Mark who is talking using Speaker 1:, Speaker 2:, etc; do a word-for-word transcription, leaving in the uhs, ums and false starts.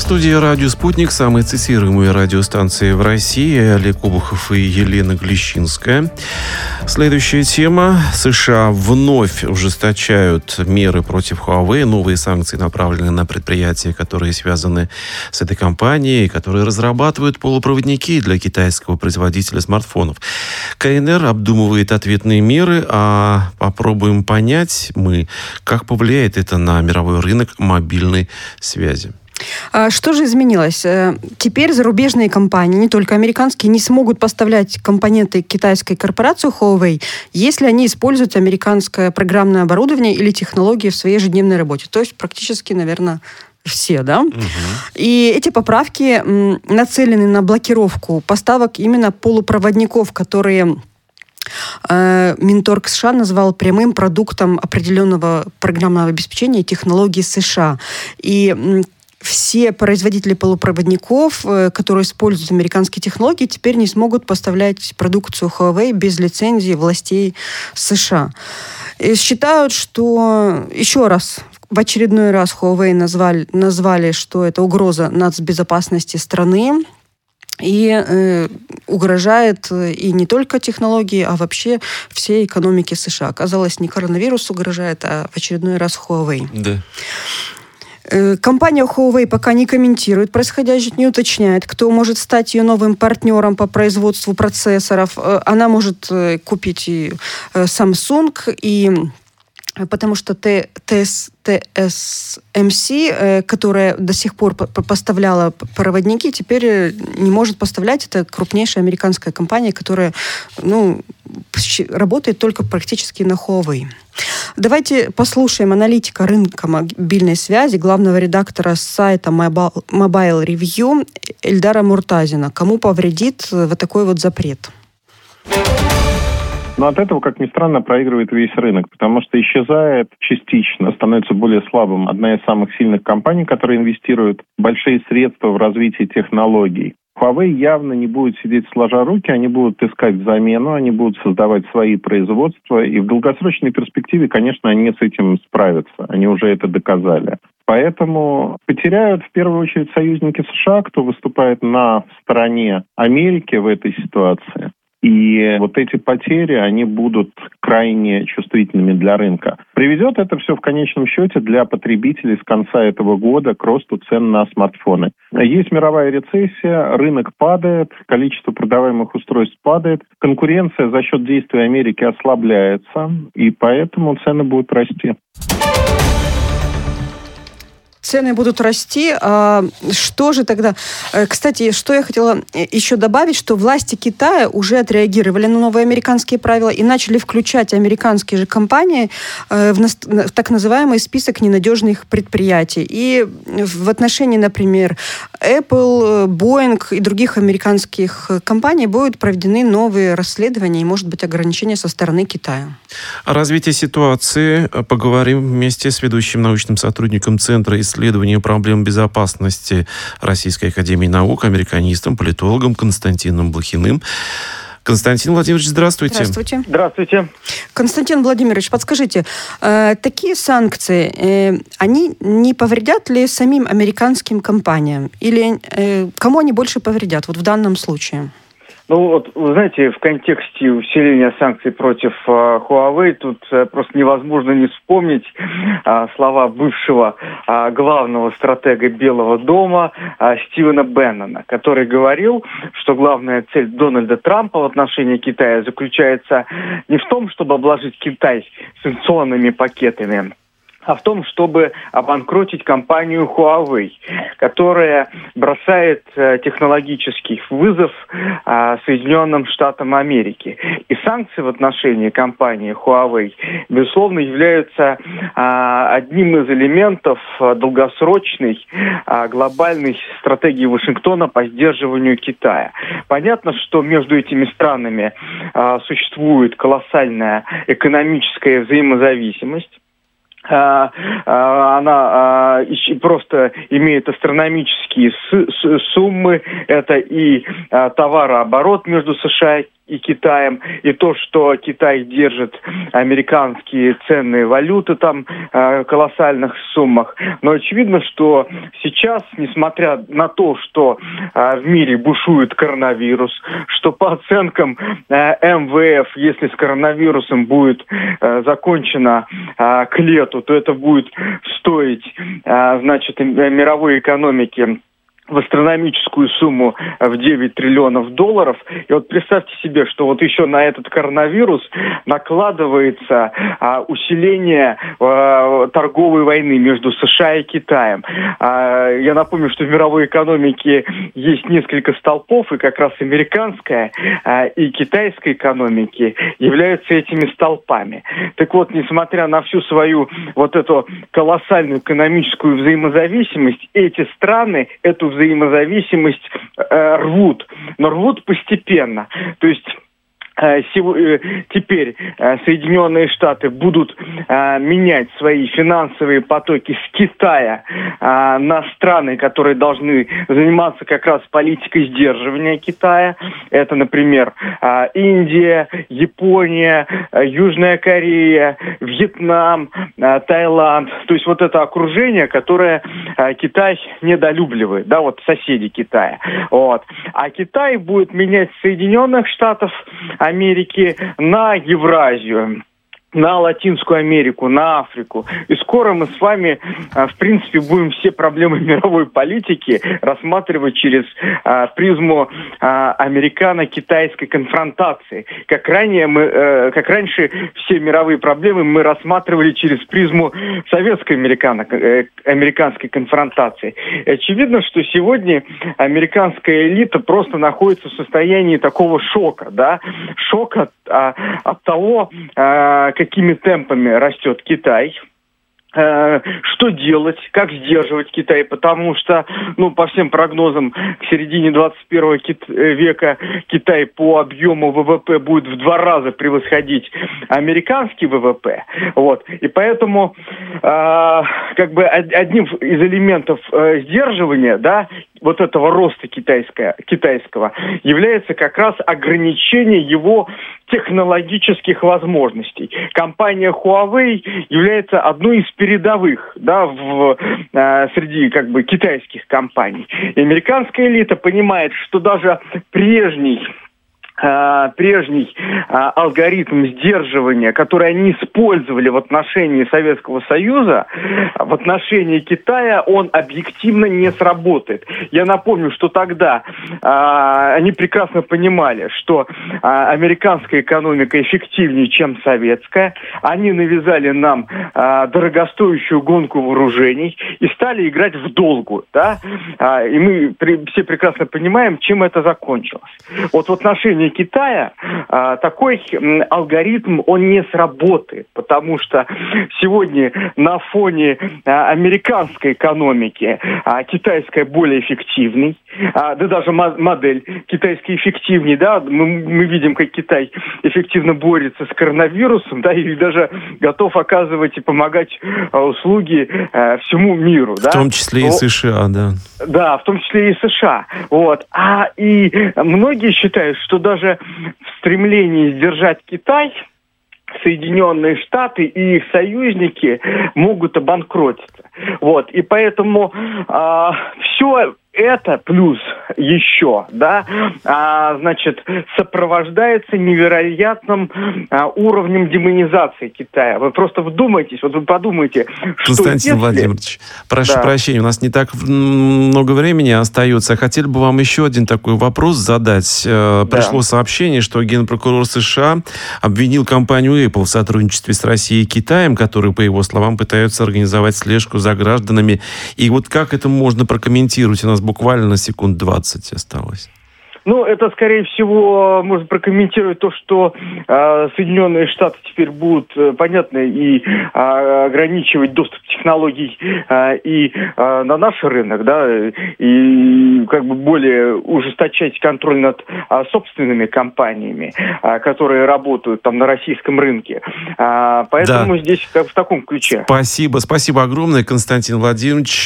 Speaker 1: студии «Радио Спутник», самые цитируемые радиостанции в России, Олег Обухов и Елена Глещинская. Следующая тема. США вновь ужесточают меры против Huawei. Новые санкции направлены на предприятия, которые связаны с этой компанией, которые разрабатывают полупроводники для китайского производителя смартфонов. КНР обдумывает ответные меры, а попробуем понять мы, как повлияет это на мировой рынок мобильной связи.
Speaker 2: Что же изменилось? Теперь зарубежные компании, не только американские, не смогут поставлять компоненты китайской корпорации Huawei, если они используют американское программное оборудование или технологии в своей ежедневной работе. То есть практически, наверное, все, да? Угу. И эти поправки нацелены на блокировку поставок именно полупроводников, которые Минторг США назвал прямым продуктом определенного программного обеспечения и технологий США. И все производители полупроводников, которые используют американские технологии, теперь не смогут поставлять продукцию Huawei без лицензии властей США. И считают, что еще раз, в очередной раз Huawei назвали, назвали, что это угроза нацбезопасности страны. И э, угрожает и не только технологии, а вообще всей экономике США. Оказалось, не коронавирус угрожает, а в очередной раз Huawei.
Speaker 1: Да.
Speaker 2: Компания Huawei пока не комментирует происходящее, не уточняет, кто может стать ее новым партнером по производству процессоров. Она может купить и Samsung, и потому что ти эс эм си, которая до сих пор поставляла проводники, теперь не может поставлять. Это крупнейшая американская компания, которая ну, работает только практически на Huawei. Давайте послушаем аналитика рынка мобильной связи, главного редактора сайта Mobile Review Эльдара Муртазина. Кому повредит вот такой вот запрет?
Speaker 3: Но от этого, как ни странно, проигрывает весь рынок, потому что исчезает частично, становится более слабым одна из самых сильных компаний, которые инвестируют большие средства в развитие технологий. Huawei явно не будет сидеть сложа руки, они будут искать замену, они будут создавать свои производства, и в долгосрочной перспективе, конечно, они с этим справятся, они уже это доказали. Поэтому потеряют в первую очередь союзники США, кто выступает на стороне Америки в этой ситуации. И вот эти потери, они будут крайне чувствительными для рынка. Приведет это все в конечном счете для потребителей с конца этого года к росту цен на смартфоны. Есть мировая рецессия, рынок падает, количество продаваемых устройств падает, конкуренция за счет действий Америки ослабляется, и поэтому цены будут расти.
Speaker 2: Цены будут расти. А что же тогда? Кстати, что я хотела еще добавить, что власти Китая уже отреагировали на новые американские правила и начали включать американские же компании в так называемый список ненадежных предприятий. И в отношении, например, Apple, Boeing и других американских компаний будут проведены новые расследования и, может быть, ограничения со стороны Китая.
Speaker 1: О развитии ситуации поговорим вместе с ведущим научным сотрудником Центра исследования проблем безопасности Российской академии наук, американистом, политологом Константином Блохиным. Константин Владимирович, здравствуйте.
Speaker 2: Здравствуйте.
Speaker 4: Здравствуйте.
Speaker 2: Константин Владимирович, подскажите, э, такие санкции, э, они не повредят ли самим американским компаниям? Или э, кому они больше повредят вот в данном случае?
Speaker 4: Ну вот, вы знаете, в контексте усиления санкций против э, Huawei тут э, просто невозможно не вспомнить э, слова бывшего э, главного стратега Белого дома э, Стивена Беннона, который говорил, что главная цель Дональда Трампа в отношении Китая заключается не в том, чтобы обложить Китай санкционными пакетами, а в том, чтобы обанкротить компанию Huawei, которая бросает э, технологический вызов э, Соединенным Штатам Америки. И санкции в отношении компании Huawei, безусловно, являются э, одним из элементов э, долгосрочной э, глобальной стратегии Вашингтона по сдерживанию Китая. Понятно, что между этими странами э, существует колоссальная экономическая взаимозависимость. она просто имеет астрономические суммы. Это и товарооборот между США и Китаем, и то, что Китай держит американские ценные валюты там в колоссальных суммах. Но очевидно, что сейчас, несмотря на то, что в мире бушует коронавирус, что по оценкам эм вэ эф, если с коронавирусом будет закончено к лету, то это будет стоить, значит, мировой экономике в астрономическую сумму в девять триллионов долларов. И вот представьте себе, что вот еще на этот коронавирус накладывается а, усиление а, торговой войны между США и Китаем. А, я напомню, что в мировой экономике есть несколько столпов, и как раз американская а, и китайская экономики являются этими столпами. Так вот, несмотря на всю свою вот эту колоссальную экономическую взаимозависимость, эти страны эту взаимозависимость э, рвут, но рвут постепенно. То есть теперь Соединенные Штаты будут а, менять свои финансовые потоки с Китая а, на страны, которые должны заниматься как раз политикой сдерживания Китая. Это, например, а, Индия, Япония, а, Южная Корея, Вьетнам, а, Таиланд. То есть вот это окружение, которое а, Китай недолюбливает, да, вот соседи Китая. Вот. А Китай будет менять Соединенных Штатов Америки на Евразию, на Латинскую Америку, на Африку. И скоро мы с вами, в принципе, будем все проблемы мировой политики рассматривать через а, призму а, американо-китайской конфронтации. Как ранее мы, э, как раньше все мировые проблемы мы рассматривали через призму советско-американской конфронтации. И очевидно, что сегодня американская элита просто находится в состоянии такого шока, да, шока а, от того, а, какими темпами растет Китай, что делать, как сдерживать Китай, потому что, ну, по всем прогнозам, к середине двадцать первого века Китай по объему вэ вэ пэ будет в два раза превосходить американский вэ вэ пэ, вот, и поэтому э, как бы одним из элементов э, сдерживания, да, вот этого роста китайского, китайского является как раз ограничение его технологических возможностей. Компания Huawei является одной из передовых, да, в, э, среди как бы китайских компаний. И американская элита понимает, что даже прежний прежний а, алгоритм сдерживания, который они использовали в отношении Советского Союза, в отношении Китая, он объективно не сработает. Я напомню, что тогда а, они прекрасно понимали, что а, американская экономика эффективнее, чем советская. Они навязали нам а, дорогостоящую гонку вооружений и стали играть в долгу. Да? А, и мы при, все прекрасно понимаем, чем это закончилось. Вот в отношении Китая а, такой м, алгоритм, он не сработает, потому что сегодня на фоне а, американской экономики а, китайская более эффективной, а, да даже м- модель китайская эффективнее, да, мы, мы видим, как Китай эффективно борется с коронавирусом, да, и даже готов оказывать и помогать а, услуги а, всему миру, да.
Speaker 1: В том числе и США, да.
Speaker 4: Да, в том числе и США, вот. А и многие считают, что даже в стремлении сдержать Китай Соединенные Штаты и их союзники могут обанкротиться. Вот. И поэтому а, все это плюс еще, да, а, значит, сопровождается невероятным а, уровнем демонизации Китая. Вы просто вдумайтесь, вот вы подумайте, что
Speaker 1: Константин
Speaker 4: если...
Speaker 1: Владимирович, прошу
Speaker 4: да.
Speaker 1: прощения, у нас не так много времени остается. Хотели бы вам еще один такой вопрос задать. Да. Пришло сообщение, что генпрокурор США обвинил компанию Apple в сотрудничестве с Россией и Китаем, которые, по его словам, пытаются организовать слежку за гражданами. И вот как это можно прокомментировать? У нас буквально на секунд двадцать осталось.
Speaker 4: Ну, это, скорее всего, можно прокомментировать то, что э, Соединенные Штаты теперь будут, э, понятно, и э, ограничивать доступ технологий э, и э, на наш рынок, да, и как бы более ужесточать контроль над э, собственными компаниями, э, которые работают там на российском рынке. Э, поэтому да. здесь как в таком ключе.
Speaker 1: Спасибо, спасибо огромное, Константин Владимирович.